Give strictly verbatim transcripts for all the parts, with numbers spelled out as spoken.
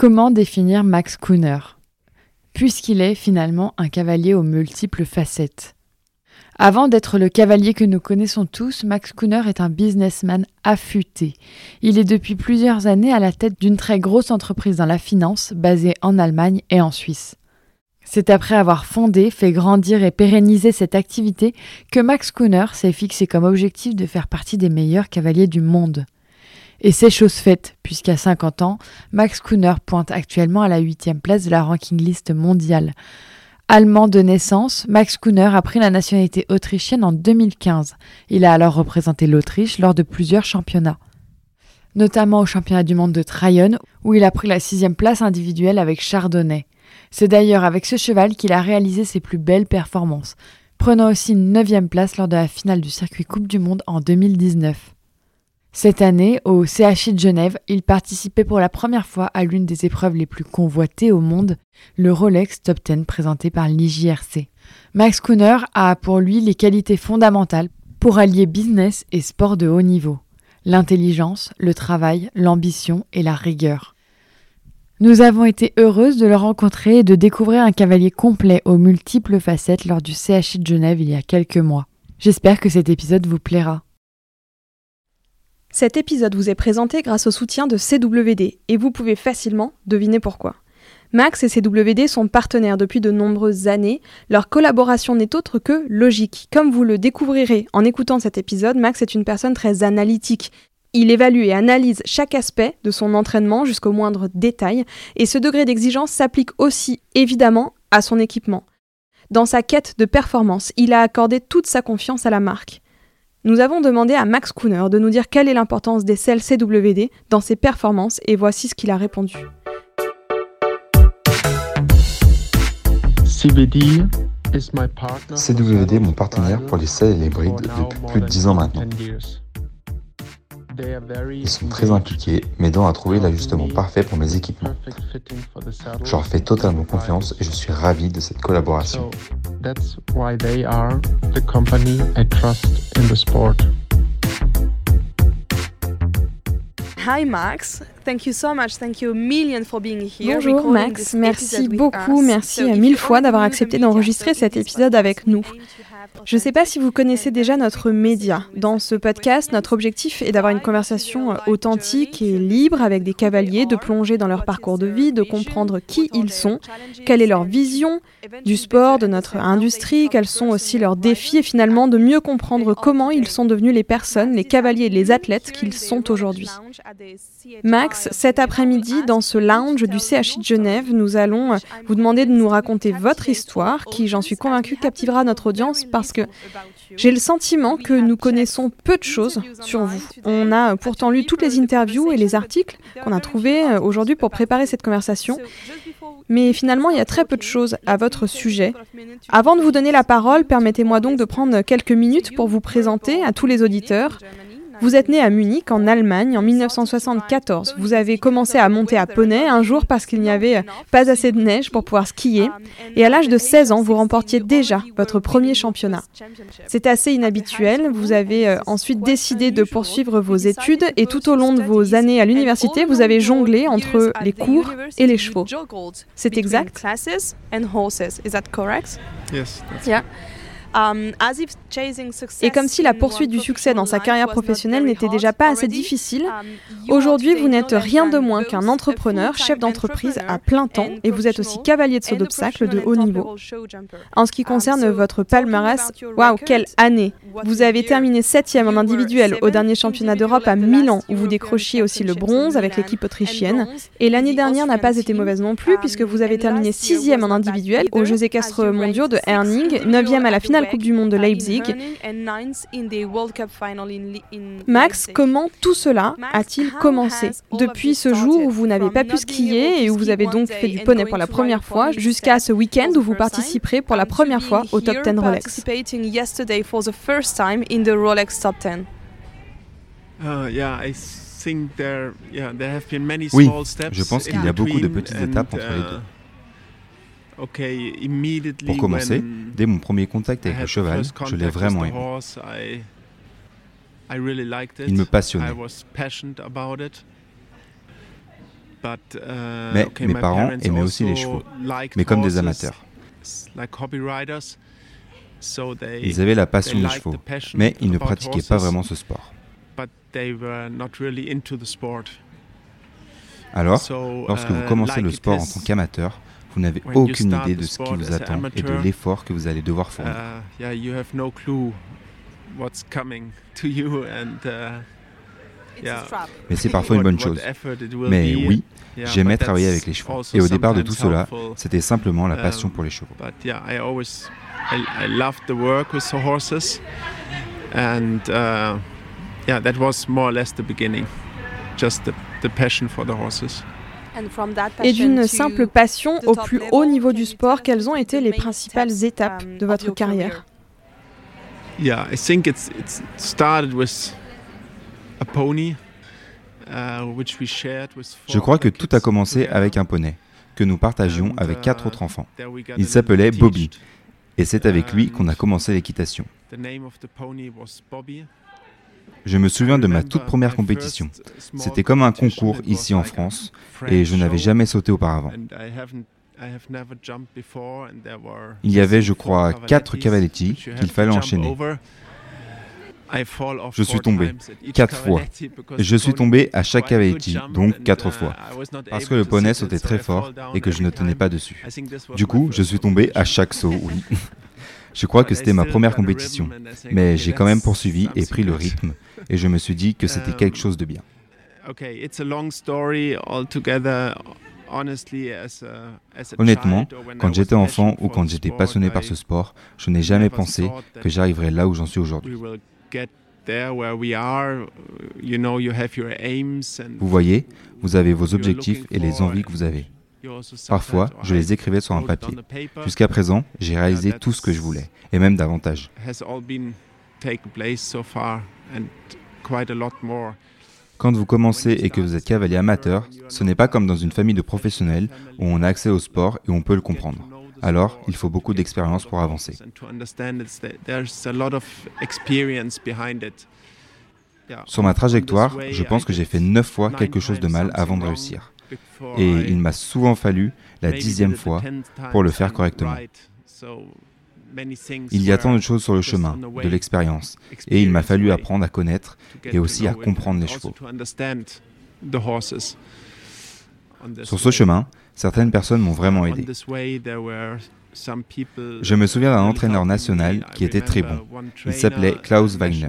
Comment définir Max Kühner ? Puisqu'il est finalement un cavalier aux multiples facettes. Avant d'être le cavalier que nous connaissons tous, Max Kühner est un businessman affûté. Il est depuis plusieurs années à la tête d'une très grosse entreprise dans la finance, basée en Allemagne et en Suisse. C'est après avoir fondé, fait grandir et pérenniser cette activité que Max Kühner s'est fixé comme objectif de faire partie des meilleurs cavaliers du monde. Et c'est chose faite, puisqu'à cinquante ans, Max Kühner pointe actuellement à la huitième place de la ranking list mondiale. Allemand de naissance, Max Kühner a pris la nationalité autrichienne en deux mille quinze. Il a alors représenté l'Autriche lors de plusieurs championnats, notamment au championnat du monde de Tryon, où il a pris la sixième place individuelle avec Chardonnay. C'est d'ailleurs avec ce cheval qu'il a réalisé ses plus belles performances, prenant aussi une neuvième place lors de la finale du circuit Coupe du Monde en deux mille dix-neuf. Cette année, au C H I de Genève, il participait pour la première fois à l'une des épreuves les plus convoitées au monde, le Rolex Top dix présenté par l'I J R C. Max Kühner a pour lui les qualités fondamentales pour allier business et sport de haut niveau. L'intelligence, le travail, l'ambition et la rigueur. Nous avons été heureuses de le rencontrer et de découvrir un cavalier complet aux multiples facettes lors du C H I de Genève il y a quelques mois. J'espère que cet épisode vous plaira. Cet épisode vous est présenté grâce au soutien de C W D et vous pouvez facilement deviner pourquoi. Max et C W D sont partenaires depuis de nombreuses années. Leur collaboration n'est autre que logique. Comme vous le découvrirez en écoutant cet épisode, Max est une personne très analytique. Il évalue et analyse chaque aspect de son entraînement jusqu'au moindre détail et ce degré d'exigence s'applique aussi évidemment à son équipement. Dans sa quête de performance, il a accordé toute sa confiance à la marque. Nous avons demandé à Max Kühner de nous dire quelle est l'importance des selles C W D dans ses performances et voici ce qu'il a répondu. C W D est mon partenaire pour les selles et les brides depuis plus de dix ans maintenant. Ils sont très impliqués, m'aidant à trouver l'ajustement parfait pour mes équipements. Je leur fais totalement confiance et je suis ravi de cette collaboration. That's why they are the company I trust in the sport. Hi Max, thank you so much, thank you a million for being here. Bonjour Max, merci beaucoup, merci mille fois d'avoir accepté d'enregistrer cet épisode avec nous. Je ne sais pas si vous connaissez déjà notre média. Dans ce podcast, notre objectif est d'avoir une conversation authentique et libre avec des cavaliers, de plonger dans leur parcours de vie, de comprendre qui ils sont, quelle est leur vision du sport, de notre industrie, quels sont aussi leurs défis et finalement de mieux comprendre comment ils sont devenus les personnes, les cavaliers et les athlètes qu'ils sont aujourd'hui. Max, cet après-midi, dans ce lounge du C H I de Genève, nous allons vous demander de nous raconter votre histoire qui, j'en suis convaincue, captivera notre audience parce que j'ai le sentiment que nous connaissons peu de choses sur vous. On a pourtant lu toutes les interviews et les articles qu'on a trouvés aujourd'hui pour préparer cette conversation, mais finalement il y a très peu de choses à votre sujet. Avant de vous donner la parole, permettez-moi donc de prendre quelques minutes pour vous présenter à tous les auditeurs. Vous êtes né à Munich, en Allemagne, en dix-neuf cent soixante-quatorze. Vous avez commencé à monter à poney un jour parce qu'il n'y avait pas assez de neige pour pouvoir skier. Et à l'âge de seize ans, vous remportiez déjà votre premier championnat. C'est assez inhabituel. Vous avez euh, ensuite décidé de poursuivre vos études et tout au long de vos années à l'université, vous avez jonglé entre les cours et les chevaux. C'est exact? Yes, that's Yeah. Et comme si la poursuite du succès dans sa carrière professionnelle n'était déjà pas assez difficile, aujourd'hui vous n'êtes rien de moins qu'un entrepreneur, chef d'entreprise à plein temps et vous êtes aussi cavalier de saut d'obstacle de haut niveau. En ce qui concerne votre palmarès, waouh, quelle année! Vous avez terminé septième en individuel au dernier championnat d'Europe à Milan où vous décrochiez aussi le bronze avec l'équipe autrichienne. Et l'année dernière n'a pas été mauvaise non plus puisque vous avez terminé sixième en individuel aux Jeux équestres mondiaux de Herning, neuvième à la finale Coupe du Monde de Leipzig. Max, comment tout cela a-t-il commencé? Depuis ce jour où vous n'avez pas pu skier et où vous avez donc fait du poney pour la première fois, jusqu'à ce week-end où vous participerez pour la première fois au Top dix Rolex. Oui, je pense qu'il y a beaucoup de petites étapes entre les deux. Pour commencer, dès mon premier contact avec le cheval, je l'ai vraiment aimé. Il me passionnait. Mais mes parents aimaient aussi les chevaux, mais comme des amateurs. Ils avaient la passion des chevaux, mais ils ne pratiquaient pas vraiment ce sport. Alors, lorsque vous commencez le sport en tant qu'amateur, vous n'avez aucune idée de ce qui vous attend et de l'effort que vous allez devoir fournir. Mais c'est parfois une bonne chose. Mais oui, j'aimais travailler avec les chevaux. Et au départ de tout cela, c'était simplement la passion pour les chevaux. Et d'une simple passion au plus haut niveau du sport, quelles ont été les principales étapes de votre carrière? Yeah, I think it's it started with a pony, uh, which we shared with four. Je crois que tout a commencé avec un poney que nous partagions avec quatre autres enfants. Il s'appelait Bobby, et c'est avec lui qu'on a commencé l'équitation. Je me souviens de ma toute première compétition. C'était comme un concours ici en France, et je n'avais jamais sauté auparavant. Il y avait, je crois, quatre cavaletti qu'il fallait enchaîner. Je suis tombé quatre fois. Je suis tombé à chaque cavaletti, donc quatre fois, parce que le poney sautait très fort et que je ne tenais pas dessus. Du coup, je suis tombé à chaque saut, oui. Je crois que c'était ma première compétition, mais j'ai quand même poursuivi et pris le rythme, et je me suis dit que c'était quelque chose de bien. Honnêtement, quand j'étais enfant ou quand j'étais passionné par ce sport, je n'ai jamais pensé que j'arriverais là où j'en suis aujourd'hui. Vous voyez, vous avez vos objectifs et les envies que vous avez. Parfois, je les écrivais sur un papier. Jusqu'à présent, j'ai réalisé tout ce que je voulais, et même davantage. Quand vous commencez et que vous êtes cavalier amateur, ce n'est pas comme dans une famille de professionnels où on a accès au sport et on peut le comprendre. Alors, il faut beaucoup d'expérience pour avancer. Sur ma trajectoire, je pense que j'ai fait neuf fois quelque chose de mal avant de réussir. Et il m'a souvent fallu la dixième fois pour le faire correctement. Il y a tant de choses sur le chemin, de l'expérience, et il m'a fallu apprendre à connaître et aussi à comprendre les chevaux. Sur ce chemin, certaines personnes m'ont vraiment aidé. Je me souviens d'un entraîneur national qui était très bon. Il s'appelait Klaus Wagner.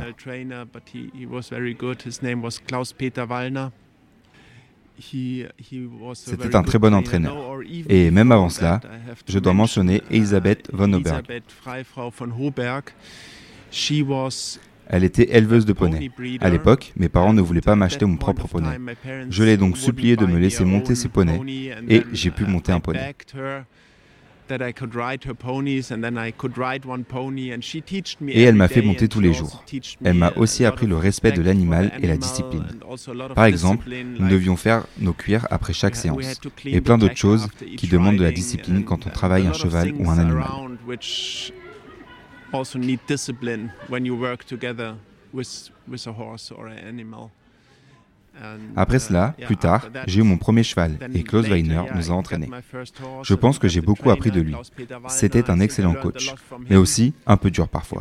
C'était un très bon entraîneur. Et même avant cela, je dois mentionner Elisabeth von Oberg. Elle était éleveuse de poneys. À l'époque, mes parents ne voulaient pas m'acheter mon propre poney. Je l'ai donc supplié de me laisser monter ses poneys et j'ai pu monter un poney. Et elle m'a fait monter tous les jours. Elle m'a aussi appris le respect de l'animal et la discipline. Par exemple, nous devions faire nos cuirs après chaque séance, et plein d'autres choses qui demandent de la discipline quand on travaille un cheval ou un animal. Après cela, plus tard, j'ai eu mon premier cheval et Klaus Wagner nous a entraînés. Je pense que j'ai beaucoup appris de lui. C'était un excellent coach, mais aussi un peu dur parfois.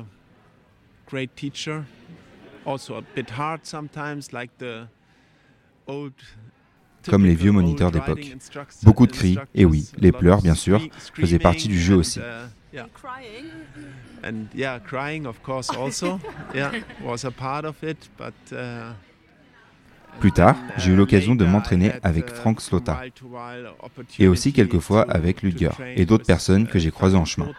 Comme les vieux moniteurs d'époque. Beaucoup de cris, et oui, les pleurs, bien sûr, faisaient partie du jeu aussi. Plus tard, j'ai eu l'occasion de m'entraîner avec Frank Slota et aussi quelquefois avec Ludger et d'autres personnes que j'ai croisées en chemin.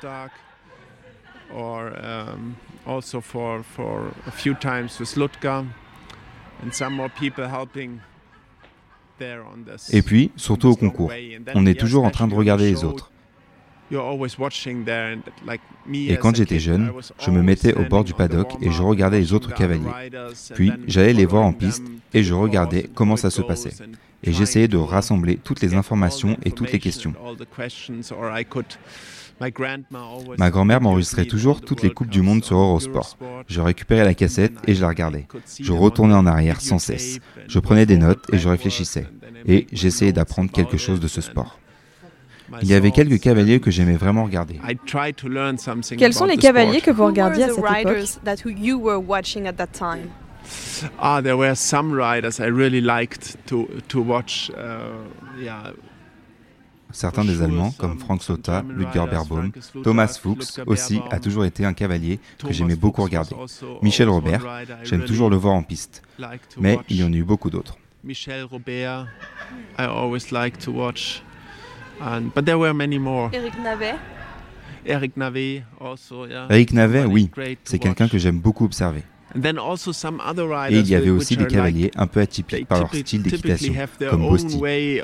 Et puis, surtout au concours, on est toujours en train de regarder les autres. Et quand j'étais jeune, je me mettais au bord du paddock et je regardais les autres cavaliers. Puis, j'allais les voir en piste et je regardais comment ça se passait. Et j'essayais de rassembler toutes les informations et toutes les questions. Ma grand-mère m'enregistrait toujours toutes les coupes du monde sur Eurosport. Je récupérais la cassette et je la regardais. Je retournais en arrière sans cesse. Je prenais des notes et je réfléchissais. et j'essayais d'apprendre quelque chose de ce sport. Il y avait quelques cavaliers que j'aimais vraiment regarder. Quels sont les cavaliers que vous regardiez à cette époque? Ah, there were some riders I really liked to to watch. Uh, yeah. Certains des Allemands, comme Frank Slota, Ludger Beerbaum, Thomas Fuchs aussi a toujours été un cavalier que j'aimais beaucoup regarder. Michel Robert, j'aime toujours le voir en piste, mais il y en a eu beaucoup d'autres. Michel Robert, I always liked to watch, and but there were many more. Eric Navet. Eric Navet also, yeah. Eric Navet, oui, c'est quelqu'un que j'aime beaucoup observer. Et il y avait aussi des cavaliers un peu atypiques par leur style d'équitation, comme Bosti.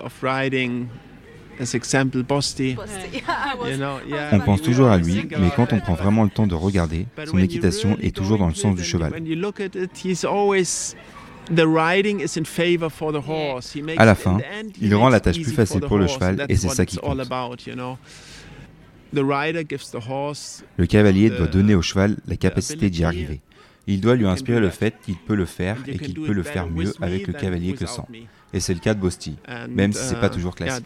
On pense toujours à lui, mais quand on prend vraiment le temps de regarder, son équitation est toujours dans le sens du cheval. À la fin, il rend la tâche plus facile pour le cheval et c'est ça qui compte. Le cavalier doit donner au cheval la capacité d'y arriver. Il doit lui inspirer le fait qu'il peut le faire et qu'il peut le faire mieux avec le cavalier que sans. Et c'est le cas de Bosti, même si c'est pas toujours classique.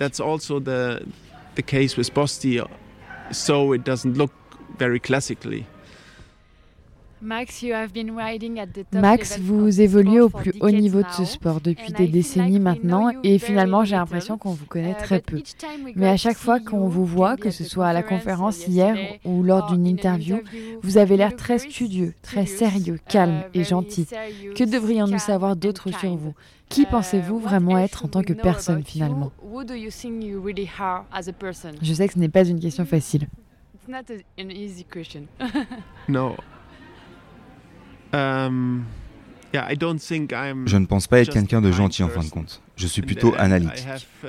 Max, vous évoluez au plus haut niveau de ce sport depuis des décennies maintenant et finalement j'ai l'impression qu'on vous connaît très peu. Mais à chaque fois qu'on vous voit, que ce soit à la conférence hier ou lors d'une interview, vous avez l'air très studieux, très sérieux, calme et gentil. Que devrions-nous savoir d'autre sur vous? Qui pensez-vous vraiment être en tant que personne finalement? Je sais que ce n'est pas une question facile. Non. Um, yeah, I don't think I'm Je ne pense pas être quelqu'un de gentil en fin de compte. Je suis plutôt analytique.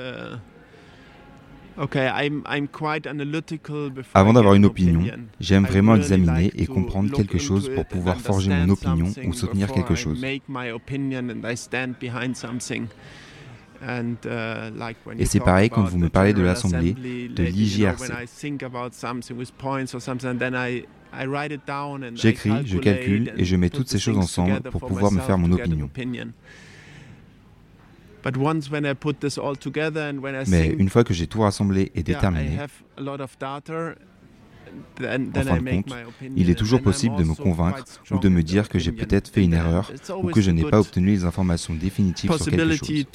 Avant d'avoir une opinion, j'aime vraiment examiner et comprendre quelque chose pour pouvoir forger mon opinion ou soutenir quelque chose. Et c'est pareil quand vous me parlez de l'Assemblée, de l'I J R C. J'écris, je calcule et je mets toutes ces choses ensemble pour pouvoir me faire mon opinion. Mais une fois que j'ai tout rassemblé et déterminé, en fin de compte, il est toujours possible de me convaincre ou de me dire que j'ai peut-être fait une erreur ou que je n'ai pas obtenu les informations définitives sur quelque chose.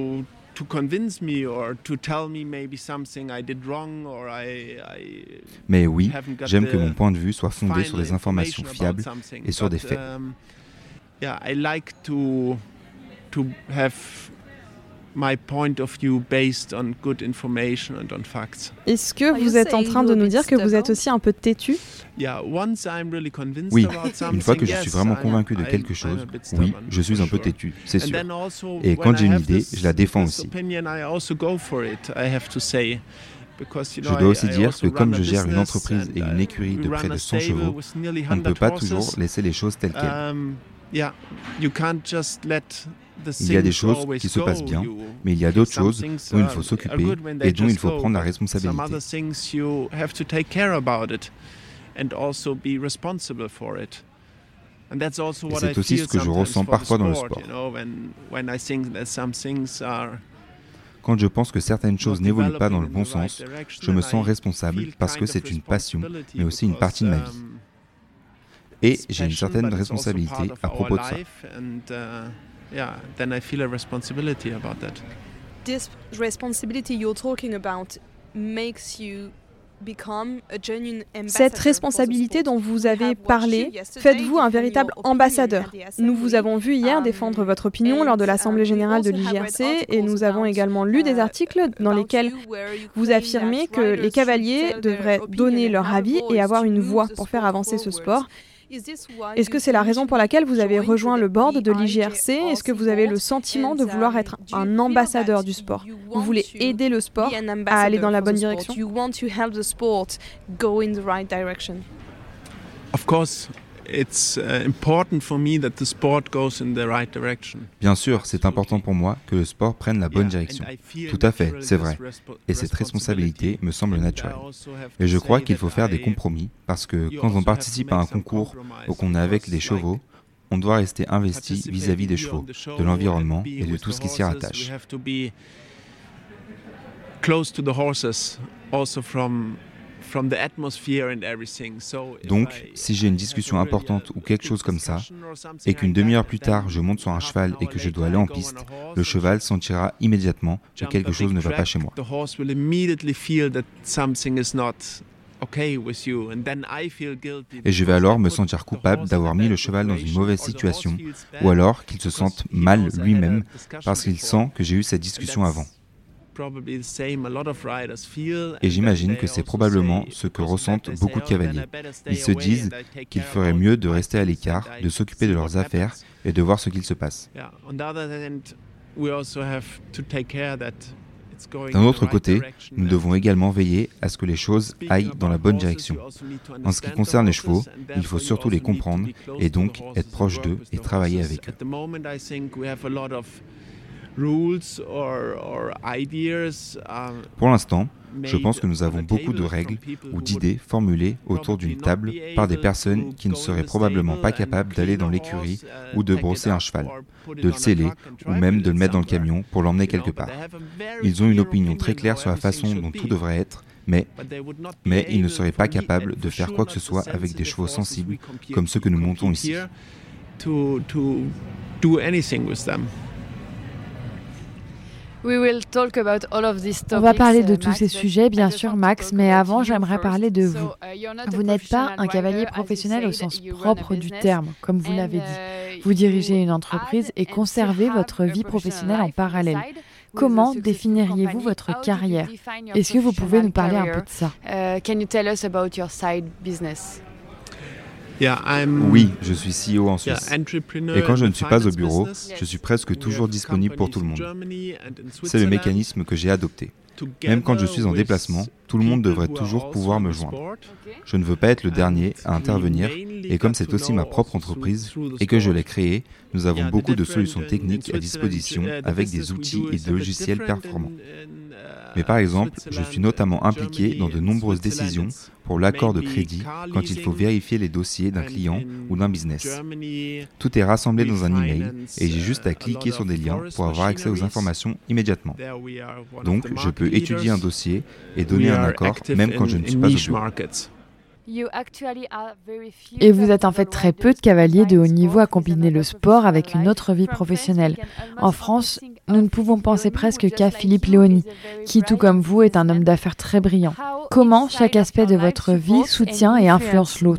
Mais oui, j'aime que mon point de vue soit fondé sur des informations fiables et sur des faits. Est-ce que vous êtes en train de nous dire que vous êtes aussi un peu têtu? Oui, une fois que je suis vraiment convaincu de quelque chose, oui, je suis un peu têtu, c'est sûr. Et quand j'ai une idée, je la défends aussi. Je dois aussi dire que comme je gère une entreprise et une écurie de près de cent chevaux, on ne peut pas toujours laisser les choses telles quelles. Il y a des choses qui se passent bien, mais il y a d'autres choses dont il faut s'occuper et dont il faut prendre la responsabilité. Et c'est aussi ce que je ressens parfois dans le sport. Quand je pense que certaines choses n'évoluent pas dans le bon sens, je me sens responsable parce que c'est une passion, mais aussi une partie de ma vie. Et j'ai une certaine responsabilité à propos de ça. Yeah, then I feel a responsibility about that. This responsibility you're talking about makes you become a genuine ambassador. Cette responsabilité dont vous avez parlé, faites-vous un véritable ambassadeur. Nous vous avons vu hier défendre votre opinion lors de l'Assemblée générale de l'I J R C et nous avons également lu des articles dans lesquels vous affirmez que les cavaliers devraient donner leur avis et avoir une voix pour faire avancer ce sport. Est-ce que c'est la raison pour laquelle vous avez rejoint le board de l'I J R C? Est-ce que vous avez le sentiment de vouloir être un ambassadeur du sport? Vous voulez aider le sport à aller dans la bonne direction? Of course, it's important for me that the sport goes in the right direction. Bien sûr, c'est important pour moi que le sport prenne la bonne direction. Tout à fait, c'est vrai. Et cette responsabilité me semble naturelle. Et je crois qu'il faut faire des compromis parce que quand on participe à un concours ou qu'on est avec des chevaux, on doit rester investi vis-à-vis des chevaux, de l'environnement et de tout ce qui s'y rattache. Donc, si j'ai une discussion importante ou quelque chose comme ça, et qu'une demi-heure plus tard je monte sur un cheval et que je dois aller en piste, le cheval sentira immédiatement que quelque chose ne va pas chez moi. Et je vais alors me sentir coupable d'avoir mis le cheval dans une mauvaise situation, ou alors qu'il se sente mal lui-même parce qu'il sent que j'ai eu cette discussion avant. Et j'imagine que c'est probablement ce que ressentent beaucoup de cavaliers. Ils se disent qu'il ferait mieux de rester à l'écart, de s'occuper de leurs affaires et de voir ce qu'il se passe. D'un autre côté, nous devons également veiller à ce que les choses aillent dans la bonne direction. En ce qui concerne les chevaux, il faut surtout les comprendre et donc être proche d'eux et travailler avec eux. Pour l'instant, je pense que nous avons beaucoup de règles ou d'idées formulées autour d'une table par des personnes qui ne seraient probablement pas capables d'aller dans l'écurie ou de brosser un cheval, de le seller ou même de le mettre dans le camion pour l'emmener quelque part. Ils ont une opinion très claire sur la façon dont tout devrait être, mais, mais ils ne seraient pas capables de faire quoi que ce soit avec des chevaux sensibles comme ceux que nous montons ici. On va parler de tous ces sujets, bien sûr, Max, mais avant, j'aimerais parler de vous. Vous n'êtes pas un cavalier professionnel au sens propre du terme, comme vous l'avez dit. Vous dirigez une entreprise et conservez votre vie professionnelle en parallèle. Comment définiriez-vous votre carrière? Est-ce que vous pouvez nous parler un peu de ça? Can you tell us about your side business? Oui, je suis C E O en Suisse. Et quand je ne suis pas au bureau, je suis presque toujours disponible pour tout le monde. C'est le mécanisme que j'ai adopté. Même quand je suis en déplacement, tout le monde devrait toujours pouvoir me joindre. Je ne veux pas être le dernier à intervenir, et comme c'est aussi ma propre entreprise et que je l'ai créée, nous avons beaucoup de solutions techniques à disposition avec des outils et des logiciels performants. Mais par exemple, je suis notamment impliqué dans de nombreuses décisions pour l'accord de crédit quand il faut vérifier les dossiers d'un client ou d'un business. Tout est rassemblé dans un email et j'ai juste à cliquer sur des liens pour avoir accès aux informations immédiatement. Donc, je peux étudier un dossier et donner un accord même quand je ne suis pas au bureau. Et vous êtes en fait très peu de cavaliers de haut niveau à combiner le sport avec une autre vie professionnelle. En France, nous ne pouvons penser presque qu'à Philippe Léoni, qui, tout comme vous, est un homme d'affaires très brillant. Comment chaque aspect de votre vie soutient et influence l'autre ?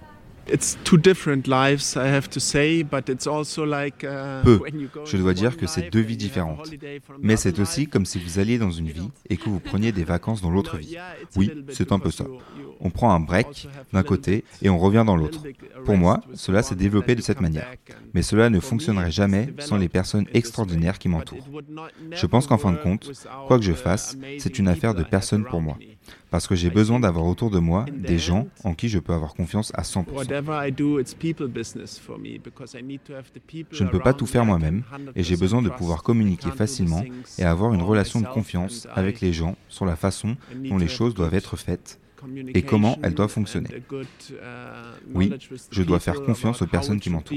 Peu. Je dois dire que c'est deux vies différentes. Mais c'est aussi comme si vous alliez dans une vie et que vous preniez des vacances dans l'autre vie. Oui, c'est un peu ça. On prend un break d'un côté et on revient dans l'autre. Pour moi, cela s'est développé de cette manière. Mais cela ne fonctionnerait jamais sans les personnes extraordinaires qui m'entourent. Je pense qu'en fin de compte, quoi que je fasse, c'est une affaire de personne pour moi. Parce que j'ai besoin d'avoir autour de moi des gens en qui je peux avoir confiance à cent pour cent. Je ne peux pas tout faire moi-même et j'ai besoin de pouvoir communiquer facilement et avoir une relation de confiance avec les gens sur la façon dont les choses doivent être faites et comment elles doivent fonctionner. Oui, je dois faire confiance aux personnes qui m'entourent.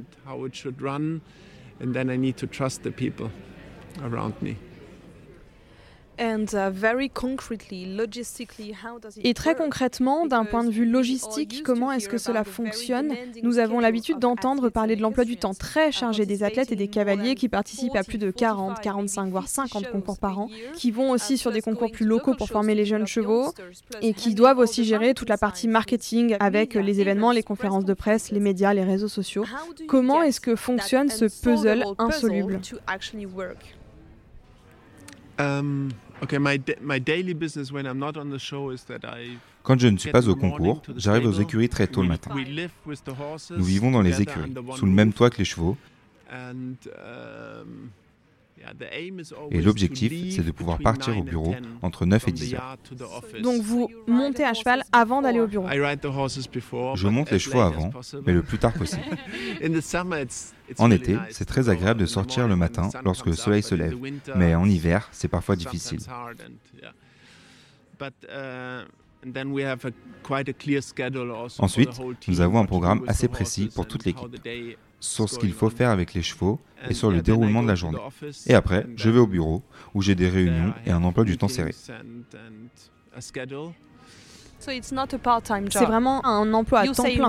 Et très concrètement, d'un point de vue logistique, comment est-ce que cela fonctionne? Nous avons l'habitude d'entendre parler de l'emploi du temps très chargé des athlètes et des cavaliers qui participent à plus de quarante, quarante-cinq, voire cinquante concours par an, qui vont aussi sur des concours plus locaux pour former les jeunes chevaux et qui doivent aussi gérer toute la partie marketing avec les événements, les conférences de presse, les médias, les réseaux sociaux. Comment est-ce que fonctionne ce puzzle insoluble? Um, okay, my, my daily business when I'm not on the show is that I Quand je ne suis pas au concours, j'arrive aux écuries très tôt le matin. Nous vivons dans les écuries, sous le même toit que les chevaux. Et l'objectif, c'est de pouvoir partir au bureau entre neuf et dix heures. Donc vous montez à cheval avant d'aller au bureau? Je monte les chevaux avant, mais le plus tard possible. En été, c'est très agréable de sortir le matin lorsque le soleil se lève, mais en hiver, c'est parfois difficile. Ensuite, nous avons un programme assez précis pour toute l'équipe. sur ce qu'il faut faire avec les chevaux et sur le déroulement de la journée. Et après, je vais au bureau, où j'ai des réunions et un emploi du temps serré. C'est vraiment un emploi à temps plein.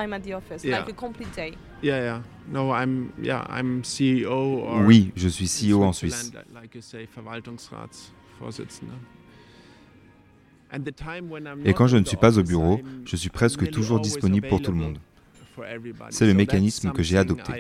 Oui, je suis C E O en Suisse. Et quand je ne suis pas au bureau, je suis presque toujours disponible pour tout le monde. C'est le mécanisme que j'ai adopté.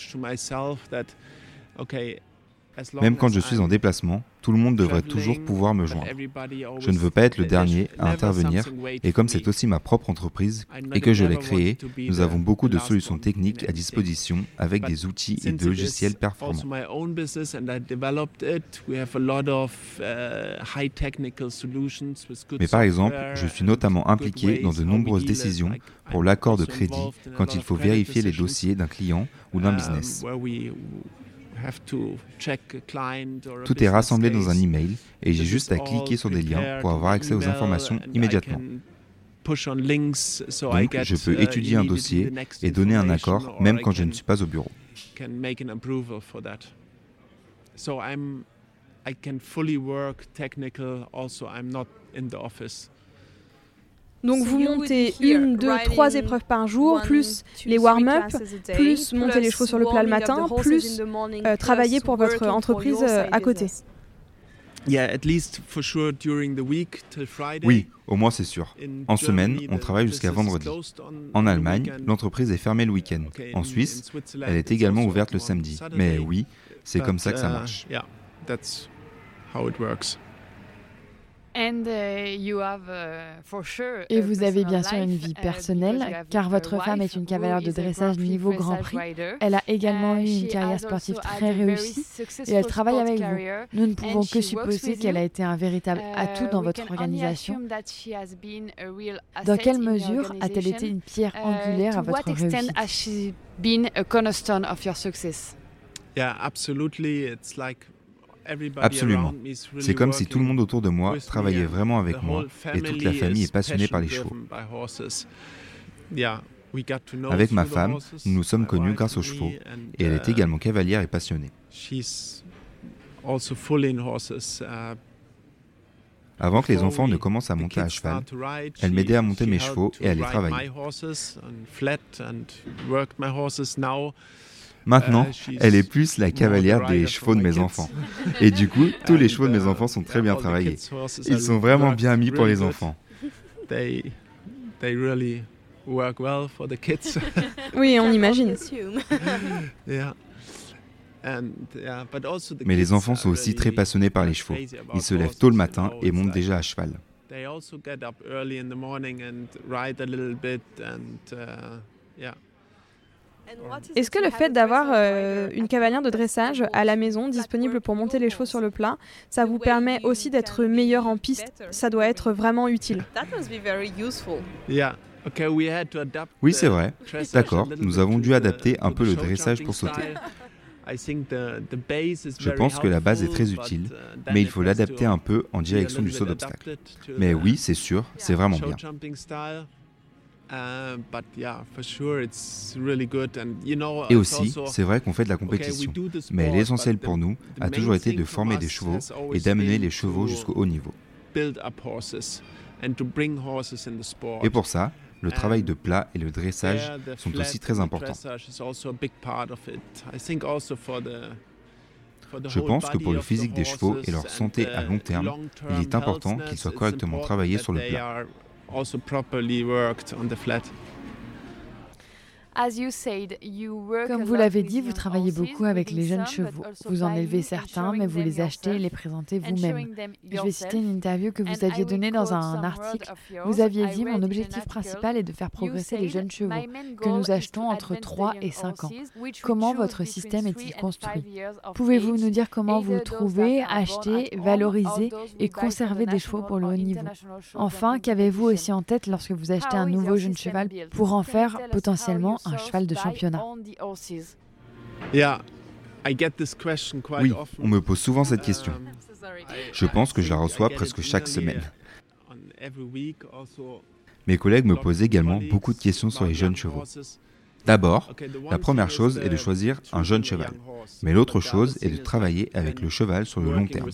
Même quand je suis en déplacement, tout le monde devrait toujours pouvoir me joindre. Je ne veux pas être le dernier à intervenir, et comme c'est aussi ma propre entreprise et que je l'ai créée, nous avons beaucoup de solutions techniques à disposition avec des outils et des logiciels performants. Mais par exemple, je suis notamment impliqué dans de nombreuses décisions pour l'accord de crédit quand il faut vérifier les dossiers d'un client ou d'un business. Tout est rassemblé dans un email et j'ai juste à cliquer sur des liens pour avoir accès aux informations immédiatement. Donc, je peux étudier un dossier et donner un accord même quand je ne suis pas au bureau. Donc vous montez une, deux, trois épreuves par jour, plus les warm-up, plus monter les chevaux sur le plat le matin, plus euh, travailler pour votre entreprise euh, à côté. Oui, au moins c'est sûr. En semaine, on travaille jusqu'à vendredi. En Allemagne, l'entreprise est fermée le week-end. En Suisse, elle est également ouverte le samedi. Mais oui, c'est comme ça que ça marche. Et vous avez bien sûr une vie personnelle, car votre femme est une cavalière de dressage niveau Grand Prix. Elle a également eu une carrière sportive très réussie et elle travaille avec vous. Nous ne pouvons que supposer qu'elle a été un véritable atout dans votre organisation. Dans quelle mesure a-t-elle été une pierre angulaire à votre réussite? Absolument. C'est comme si tout le monde autour de moi travaillait vraiment avec moi et toute la famille est passionnée par les chevaux. Avec ma femme, nous nous sommes connus grâce aux chevaux et elle est également cavalière et passionnée. Avant que les enfants ne commencent à monter à cheval, elle m'aidait à monter mes chevaux et à les travailler. Maintenant, elle est plus la cavalière des chevaux de mes enfants. Et du coup, tous les chevaux de mes enfants sont très bien travaillés. Ils sont vraiment bien mis pour les enfants. Oui, on imagine. Mais les enfants sont aussi très passionnés par les chevaux. Ils se lèvent tôt le matin et montent déjà à cheval. Est-ce que le fait d'avoir euh, une cavalière de dressage à la maison disponible pour monter les chevaux sur le plat, ça vous permet aussi d'être meilleur en piste? Ça doit être vraiment utile. Oui, c'est vrai. D'accord, nous avons dû adapter un peu le dressage pour sauter. Je pense que la base est très utile, mais il faut l'adapter un peu en direction du saut d'obstacle. Mais oui, c'est sûr, c'est vraiment bien. Et aussi, c'est vrai qu'on fait de la compétition, mais l'essentiel pour nous a toujours été de former des chevaux et d'amener les chevaux jusqu'au haut niveau. Et pour ça, le travail de plat et le dressage sont aussi très importants. Je pense que pour le physique des chevaux et leur santé à long terme, il est important qu'ils soient correctement travaillés sur le plat. Comme vous l'avez dit, vous travaillez beaucoup avec les jeunes chevaux. Vous en élevez certains, mais vous les achetez et les présentez vous-même. Je vais citer une interview que vous aviez donnée dans un article. Vous aviez dit « Mon objectif principal est de faire progresser les jeunes chevaux, que nous achetons entre trois et cinq ans. Comment votre système est-il construit? Pouvez-vous nous dire comment vous trouvez, achetez, valorisez et conservez des chevaux pour le haut niveau? Enfin, qu'avez-vous aussi en tête lorsque vous achetez un nouveau jeune cheval pour en faire potentiellement un cheval de championnat? Oui, on me pose souvent cette question. Je pense que je la reçois presque chaque semaine. Mes collègues me posent également beaucoup de questions sur les jeunes chevaux. D'abord, la première chose est de choisir un jeune cheval. Mais l'autre chose est de travailler avec le cheval sur le long terme.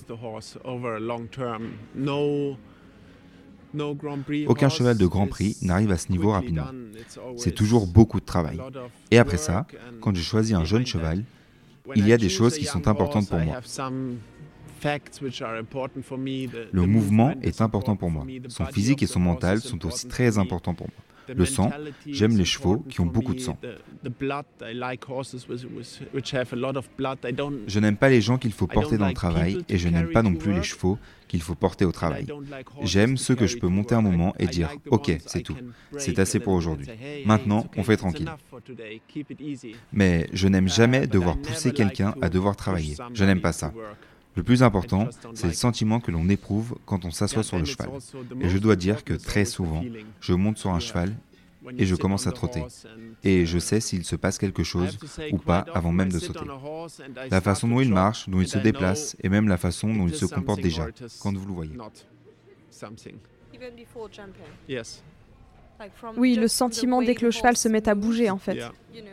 Aucun cheval de Grand Prix n'arrive à ce niveau rapidement. C'est toujours beaucoup de travail. Et après ça, quand je choisis un jeune cheval, il y a des choses qui sont importantes pour moi. Le mouvement est important pour moi. Son physique et son mental sont aussi très importants pour moi. Le sang, j'aime les chevaux qui ont beaucoup de sang. Je n'aime pas les gens qu'il faut porter dans le travail et je n'aime pas non plus les chevaux qu'il faut porter au travail. J'aime ceux que je peux monter un moment et dire « Ok, c'est tout, c'est assez pour aujourd'hui. Maintenant, on fait tranquille. » Mais je n'aime jamais devoir pousser quelqu'un à devoir travailler. Je n'aime pas ça. Le plus important, c'est le sentiment que l'on éprouve quand on s'assoit sur le cheval. Et je dois dire que très souvent, je monte sur un cheval et je commence à trotter. Et je sais s'il se passe quelque chose ou pas avant même de sauter. La façon dont il marche, dont il se déplace et même la façon dont il se comporte déjà, quand vous le voyez. Oui, le sentiment dès que le cheval se met à bouger, en fait.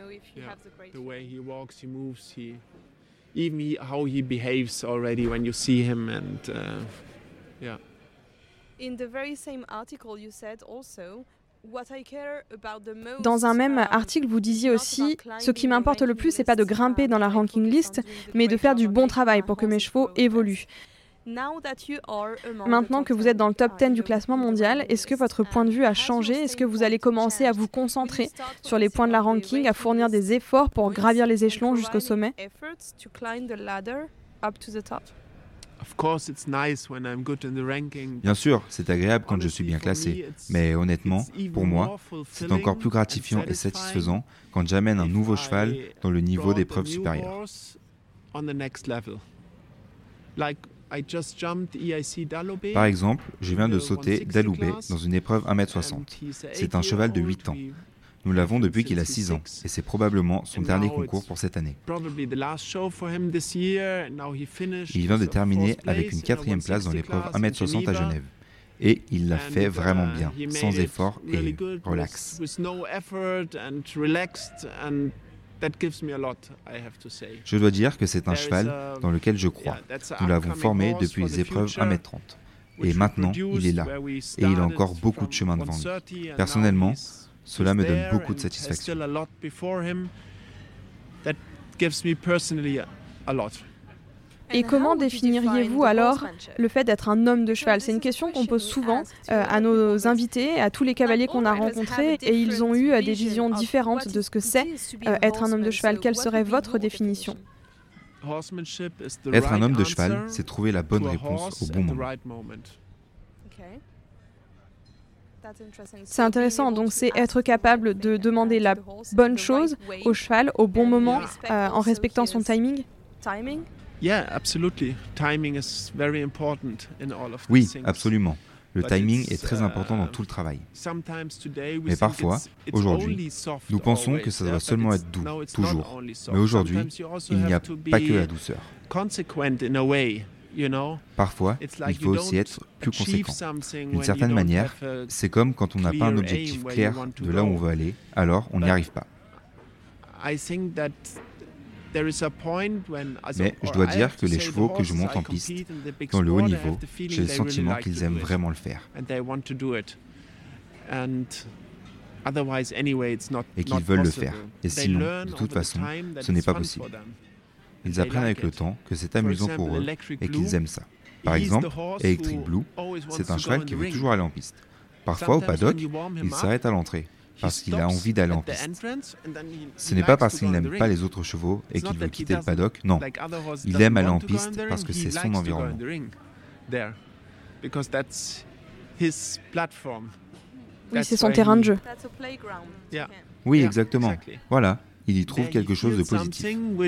Even he, how he behaves already when you see him and uh, yeah. In the very same article you said also what I care about the most. Dans un même article, vous disiez aussi ce qui m'importe le plus, c'est pas de grimper dans la ranking list, mais de faire du bon travail pour que mes chevaux évoluent. Maintenant que vous êtes dans le top dix du classement mondial, est-ce que votre point de vue a changé? Est-ce que vous allez commencer à vous concentrer sur les points de la ranking, à fournir des efforts pour gravir les échelons jusqu'au sommet? Bien sûr, c'est agréable quand je suis bien classé, mais honnêtement, pour moi, c'est encore plus gratifiant et satisfaisant quand j'amène un nouveau cheval dans le niveau d'épreuve supérieure. Par exemple, je viens de sauter Daloubé dans une épreuve un mètre soixante. C'est un cheval de huit ans. Nous l'avons depuis qu'il a six ans et c'est probablement son dernier concours pour cette année. Il vient de terminer avec une quatrième place dans l'épreuve un mètre soixante à Genève. Et il l'a fait vraiment bien, sans effort et relax. Je dois dire que c'est un cheval dans lequel je crois. Nous l'avons formé depuis les épreuves un mètre trente. Et maintenant, il est là. Et il a encore beaucoup de chemin devant lui. Personnellement, cela me donne beaucoup de satisfaction. Et comment définiriez-vous alors le fait d'être un homme de cheval? C'est une question qu'on pose souvent euh, à nos invités, à tous les cavaliers qu'on a rencontrés, et ils ont eu euh, des visions différentes de ce que c'est euh, être un homme de cheval. Quelle serait votre définition? Être un homme de cheval, c'est trouver la bonne réponse au bon moment. C'est intéressant, donc c'est être capable de demander la bonne chose au cheval au bon moment euh, en respectant son timing? Oui, absolument. Le timing est très important dans tout le travail. Mais parfois, aujourd'hui, nous pensons que ça doit seulement être doux, toujours. Mais aujourd'hui, il n'y a pas que la douceur. Parfois, il faut aussi être plus conséquent. D'une certaine manière, c'est comme quand on n'a pas un objectif clair de là où on veut aller, alors on n'y arrive pas. Mais je dois dire que les chevaux que je monte en piste, dans le haut niveau, j'ai le sentiment qu'ils aiment vraiment le faire. Et qu'ils veulent le faire. Et sinon, de toute façon, ce n'est pas possible. Ils apprennent avec le temps que c'est amusant pour eux et qu'ils aiment ça. Par exemple, Electric Blue, c'est un cheval qui veut toujours aller en piste. Parfois, au paddock, il s'arrête à l'entrée parce qu'il a envie d'aller en piste. Ce n'est pas parce qu'il n'aime pas les autres chevaux et qu'il veut quitter le paddock, non. Il aime aller en piste parce que c'est son environnement. Oui, c'est son terrain de jeu. Oui, exactement. Voilà, il y trouve quelque chose de positif.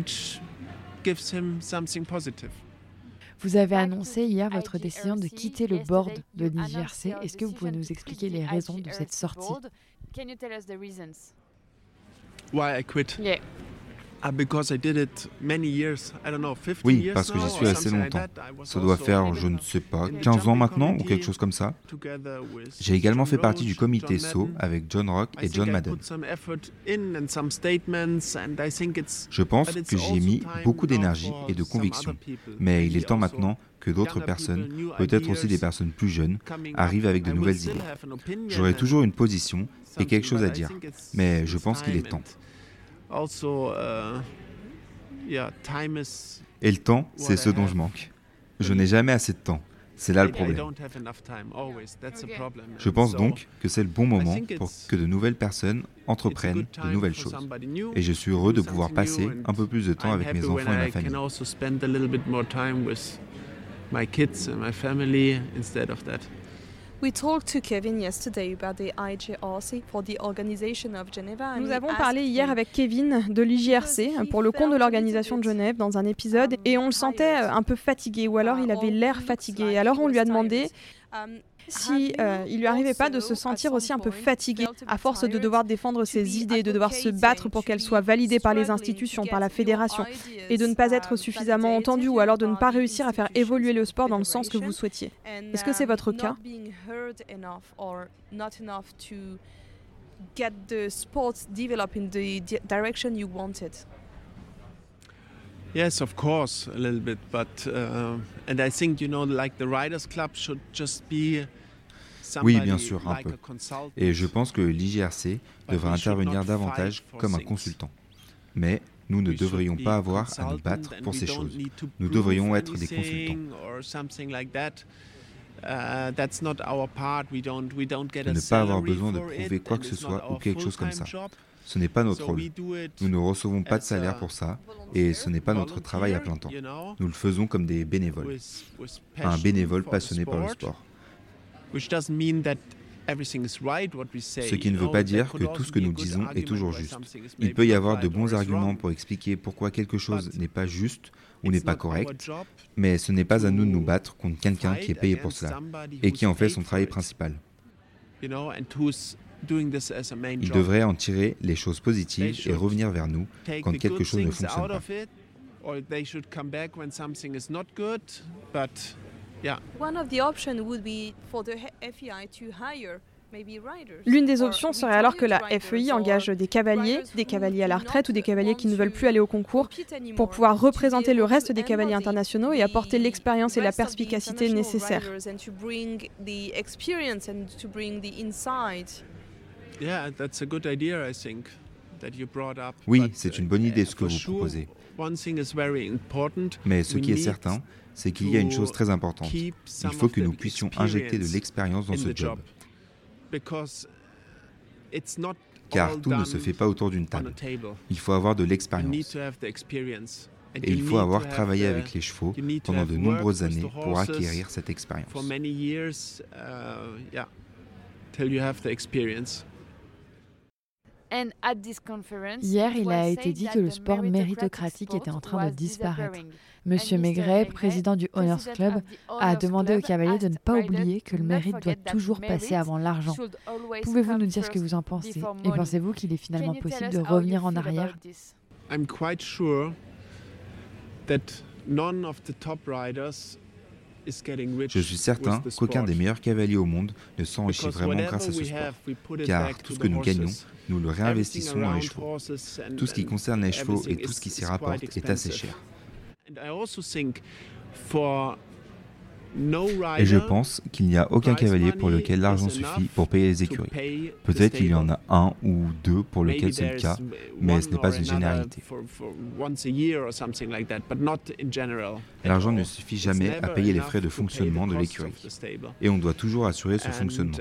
Vous avez annoncé hier votre décision de quitter le board de l'I J R C. Est-ce que vous pouvez nous expliquer les raisons de cette sortie? Why I quit? Yeah. Oui, parce que j'y suis assez longtemps. Ça doit faire, je ne sais pas, quinze ans maintenant ou quelque chose comme ça. J'ai également fait partie du comité S O avec John Rock et John Madden. Je pense que j'y ai mis beaucoup d'énergie et de conviction, mais il est temps maintenant que d'autres personnes, peut-être aussi des personnes plus jeunes, arrivent avec de nouvelles idées. J'aurai toujours une position et quelque chose à dire, mais je pense qu'il est temps. Et le temps, c'est ce dont je manque. Je n'ai jamais assez de temps. C'est là le problème. Je pense donc que c'est le bon moment pour que de nouvelles personnes entreprennent de nouvelles choses. Et je suis heureux de pouvoir passer un peu plus de temps avec mes enfants et ma famille. My kids and my family instead of that. We talked to Kevin yesterday about the I G R C for the organization of Geneva. Nous avons parlé hier avec Kevin de l'I J R C pour le compte de l'organisation de Genève dans un épisode et on le sentait un peu fatigué ou alors il avait l'air fatigué. Alors on lui a demandé si euh, il lui arrivait pas de se sentir aussi un peu fatigué à force de devoir défendre ses idées, de devoir se battre pour qu'elles soient validées par les institutions, par la fédération et de ne pas être suffisamment entendu ou alors de ne pas réussir à faire évoluer le sport dans le sens que vous souhaitiez. Est-ce que c'est votre cas ? Yes, of course, a little bit, but uh, and I think you know, like the Riders Club should just be. Oui, bien sûr, un peu. Et je pense que l'I J R C devrait intervenir davantage comme un consultant. Mais nous ne devrions pas avoir à nous battre pour ces choses. Nous devrions être des consultants. De ne pas avoir besoin de prouver quoi que ce soit ou quelque chose comme ça. Ce n'est pas notre rôle. Nous ne recevons pas de salaire pour ça et ce n'est pas notre travail à plein temps. Nous le faisons comme des bénévoles. Un bénévole passionné par le sport. Ce qui ne veut pas dire que tout ce que nous disons est toujours juste. Il peut y avoir de bons arguments pour expliquer pourquoi quelque chose n'est pas juste ou n'est pas correct, mais ce n'est pas à nous de nous battre contre quelqu'un qui est payé pour cela et qui en fait son travail principal. Il devrait en tirer les choses positives et revenir vers nous quand quelque chose ne fonctionne pas. L'une des options serait alors que la F E I engage des cavaliers, des cavaliers à la retraite ou des cavaliers qui ne veulent plus aller au concours pour pouvoir représenter le reste des cavaliers internationaux et apporter l'expérience et la perspicacité nécessaires. Oui, c'est une bonne idée ce que vous proposez. Mais ce qui est certain, c'est qu'il y a une chose très importante. Il faut que nous puissions injecter de l'expérience dans ce job. Car tout ne se fait pas autour d'une table. Il faut avoir de l'expérience. Et il faut avoir travaillé avec les chevaux pendant de nombreuses années pour acquérir cette expérience. Hier, il a été dit que le sport méritocratique était en train de disparaître. Monsieur Maigret, président du Honors Club, a demandé aux cavaliers de ne pas oublier que le mérite doit toujours passer avant l'argent. Pouvez-vous nous dire ce que vous en pensez ? Et pensez-vous qu'il est finalement possible de revenir en arrière ? I'm quite sure that none of the top riders Je suis certain qu'aucun des meilleurs cavaliers au monde ne s'enrichit vraiment grâce à ce sport, car tout ce que nous gagnons, nous le réinvestissons dans les chevaux. Tout ce qui concerne les chevaux et tout ce qui s'y rapporte est assez cher. Et je pense qu'il n'y a aucun cavalier pour lequel l'argent suffit pour payer les écuries. Peut-être qu'il y en a un ou deux pour lesquels c'est le cas, mais ce n'est pas une généralité. L'argent ne suffit jamais à payer les frais de fonctionnement de l'écurie. Et on doit toujours assurer ce fonctionnement.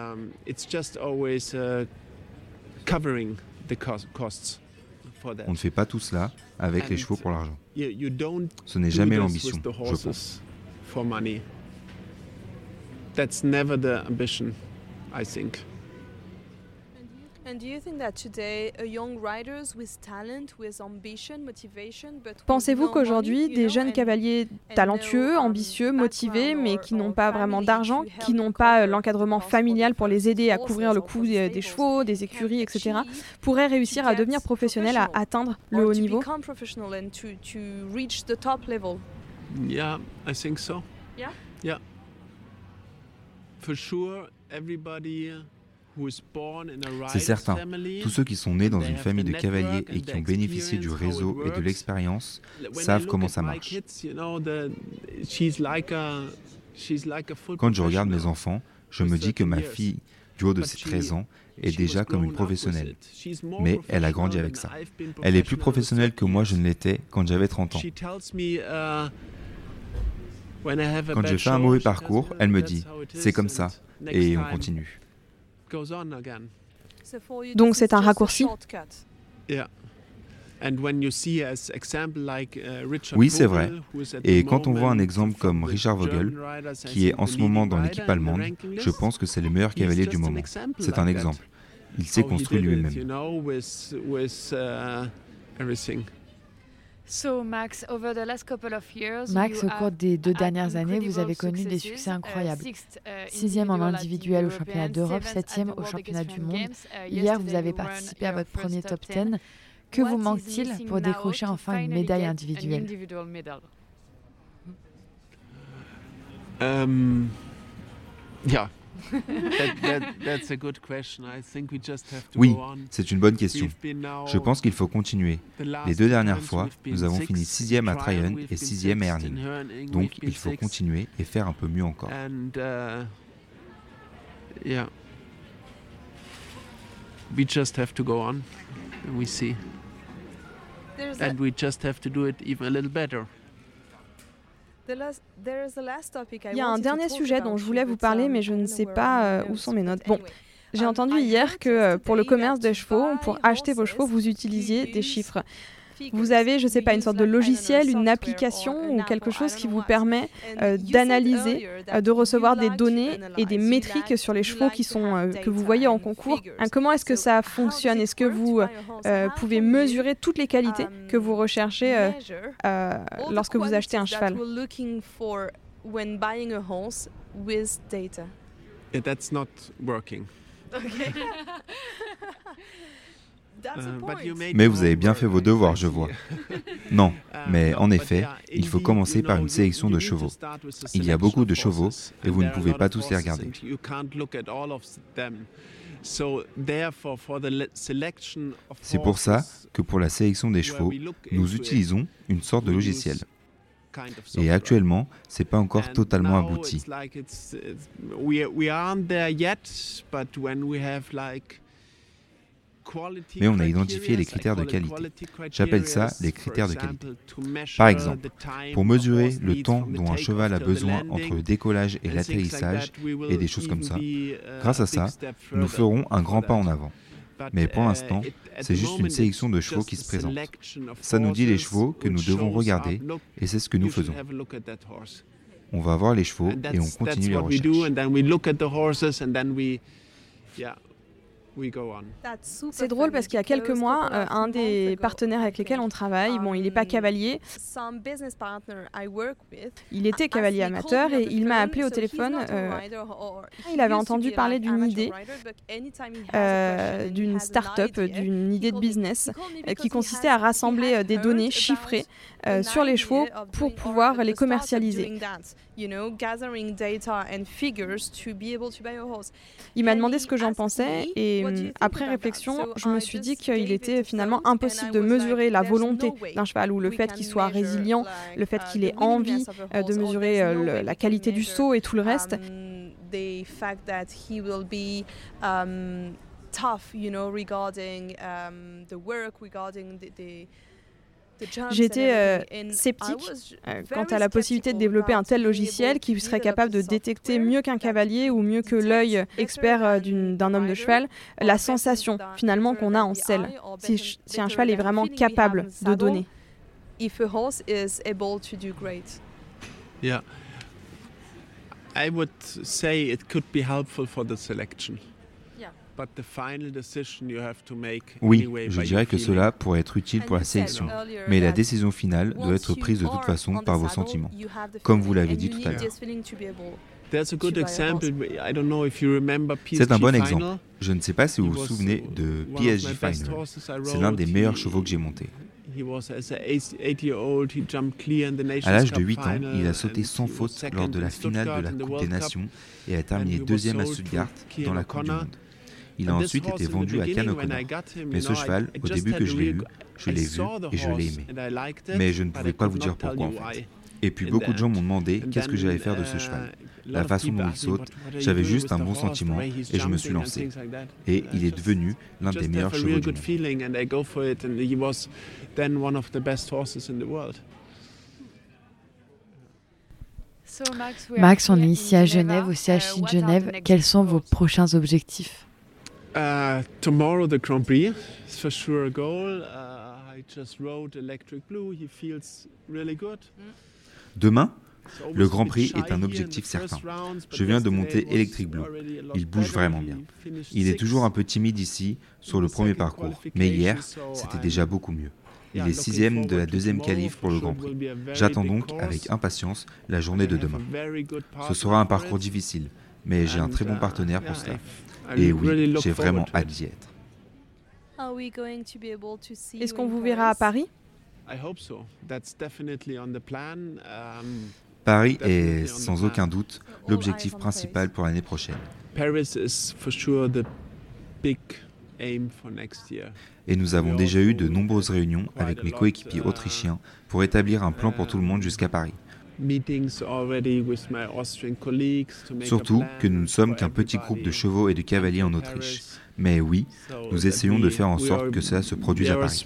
On ne fait pas tout cela avec les chevaux pour l'argent. Ce n'est jamais l'ambition, je pense. For money. That's never the ambition, I think. Pensez-vous qu'aujourd'hui, des jeunes cavaliers talentueux, ambitieux, motivés, mais qui n'ont pas vraiment d'argent, qui n'ont pas l'encadrement familial pour les aider à couvrir le coût des, des chevaux, des écuries, et cetera, pourraient réussir à devenir professionnels, à atteindre le haut niveau? Yeah, I think so. Yeah? Yeah. For sure, everybody who is born in a C'est right certain, family, tous ceux qui sont nés dans they une have famille the de cavaliers network et and qui the ont bénéficié du experience, how réseau it et de works. l'expérience When savent I comment look ça at my marche. kids, you know, the, she's like a, she's like a full Quand je regarde mes professional. enfants, je me dis que ma fille, du haut de ses treize ans, est déjà comme une professionnelle. Mais elle a grandi avec ça. Elle est plus professionnelle que moi je ne l'étais quand j'avais trente ans. Quand j'ai fait un mauvais parcours, elle me dit « c'est comme ça » et on continue. Donc c'est un raccourci? Oui, c'est vrai. Et quand on voit un exemple comme Richard Vogel, qui est en ce moment dans l'équipe allemande, je pense que c'est le meilleur cavalier du moment. C'est un exemple. Il s'est construit lui-même. Max, au cours des deux dernières années, vous avez connu des succès incroyables. Sixième en individuel au championnat d'Europe, septième au championnat du monde. Hier, vous avez participé à votre premier top dix. Que vous manque-t-il pour décrocher enfin une médaille individuelle? Um, yeah. That, that, that's a good question. I think we just have to Oui, go on. c'est une bonne question. We've been now Je pense qu'il faut continuer. the last Les deux dernières times fois, we've been nous avons sixth fini sixième à in Tryon Tryon, et we've been sixième à sixth in Herning. Herning, Donc, we've been il faut sixth. continuer et faire un peu mieux encore. And uh, yeah, we just have to go on, and we see, and we just have to do it even a little better. Il y a un dernier sujet dont je voulais vous parler, mais je ne sais pas euh, où sont mes notes. Bon, j'ai entendu hier que euh, pour le commerce des chevaux, pour acheter vos chevaux, vous utilisiez des chiffres. Vous avez, je ne sais pas, une sorte de logiciel, une application ou quelque chose qui vous permet euh, d'analyser, euh, de recevoir des données et des métriques sur les chevaux qui sont, euh, que vous voyez en concours. Hein, comment est-ce que ça fonctionne? Est-ce que vous euh, pouvez mesurer toutes les qualités que vous recherchez euh, euh, lorsque vous achetez un cheval? Yeah, that's not working. Mais vous avez bien fait vos devoirs, je vois. Non, mais en effet, il faut commencer par une sélection de chevaux. Il y a beaucoup de chevaux et vous ne pouvez pas tous les regarder. C'est pour ça que pour la sélection des chevaux, nous utilisons une sorte de logiciel. Et actuellement, ce n'est pas encore totalement abouti. Mais on a identifié les critères de qualité. J'appelle ça les critères de qualité. Par exemple, pour mesurer le temps dont un cheval a besoin entre le décollage et l'atterrissage et des choses comme ça, grâce à ça, nous ferons un grand pas en avant. Mais pour l'instant, c'est juste une sélection de chevaux qui se présente. Ça nous dit les chevaux que nous devons regarder et c'est ce que nous faisons. On va voir les chevaux et on continue les recherches. C'est drôle parce qu'il y a quelques mois, euh, un des partenaires avec lesquels on travaille, bon, il n'est pas cavalier, il était cavalier amateur et il m'a appelé au téléphone. Euh, il avait entendu parler d'une idée, euh, d'une start-up, d'une idée de business euh, qui consistait à rassembler euh, des données chiffrées euh, sur les chevaux pour pouvoir les commercialiser. Il m'a demandé ce que j'en pensais et après réflexion, je me suis dit qu'il était finalement impossible de mesurer la volonté d'un cheval ou le fait qu'il soit résilient, le fait qu'il ait envie euh, de mesurer euh, le, la qualité du saut et tout le reste. J'étais euh, sceptique euh, quant à la possibilité de développer un tel logiciel qui serait capable de détecter mieux qu'un cavalier ou mieux que l'œil expert euh, d'une, d'un homme de cheval la sensation finalement qu'on a en selle, si, si un cheval est vraiment capable de donner. Yeah, I would say it could be helpful for the selection. Oui, je dirais que cela pourrait être utile pour la sélection, mais la décision finale doit être prise de toute façon par vos sentiments, comme vous l'avez dit tout à l'heure. C'est un bon exemple. Je ne sais pas si vous vous souvenez de P S G Final. C'est l'un des meilleurs chevaux que j'ai monté. À l'âge de huit ans, il a sauté sans faute lors de la finale de la Coupe des Nations et a terminé deuxième à Stuttgart dans la Coupe du Monde. Il a ensuite été vendu à Kane O'Connor. Mais ce cheval, au début que je l'ai eu, je l'ai vu et je l'ai aimé. Mais je ne pouvais pas vous dire pourquoi en fait. Et puis beaucoup de gens m'ont demandé qu'est-ce que j'allais faire de ce cheval. La façon dont il saute, j'avais juste un bon sentiment et je me suis lancé. Et il est devenu l'un des meilleurs chevaux du monde. Max, on est ici à Genève, au C H I de Genève. Quels sont vos prochains objectifs? Uh, tomorrow the Grand Prix is for sure a goal. Uh, I just rode Electric Blue. He feels really good. Demain, le Grand Prix est un objectif certain. Je viens de monter Electric Blue. Il bouge vraiment bien. Il est toujours un peu timide ici, sur le premier parcours, mais hier, c'était déjà beaucoup mieux. Il est sixième de la deuxième qualif pour le Grand Prix. J'attends donc avec impatience la journée de demain. Ce sera un parcours difficile, mais j'ai un très bon partenaire pour cela. Et oui, j'ai vraiment hâte d'y être. Est-ce qu'on vous verra à Paris? Paris est sans aucun doute l'objectif principal pour l'année prochaine. Et nous avons déjà eu de nombreuses réunions avec mes coéquipiers autrichiens pour établir un plan pour tout le monde jusqu'à Paris. Surtout que nous ne sommes qu'un petit groupe de chevaux et de cavaliers en Autriche. Mais oui, nous essayons de faire en sorte que cela se produise à Paris.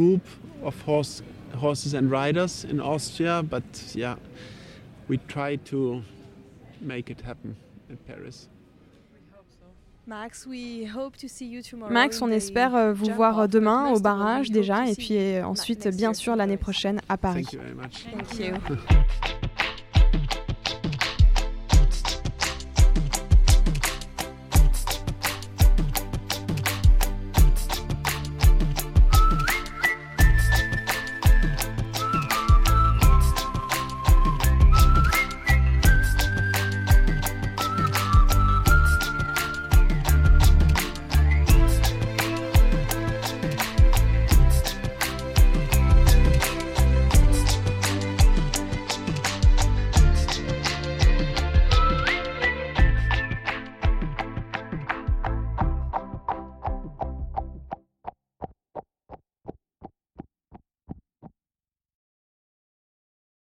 Max, on espère vous voir demain au barrage déjà et puis ensuite bien sûr l'année prochaine à Paris. Thank you very much. Thank you.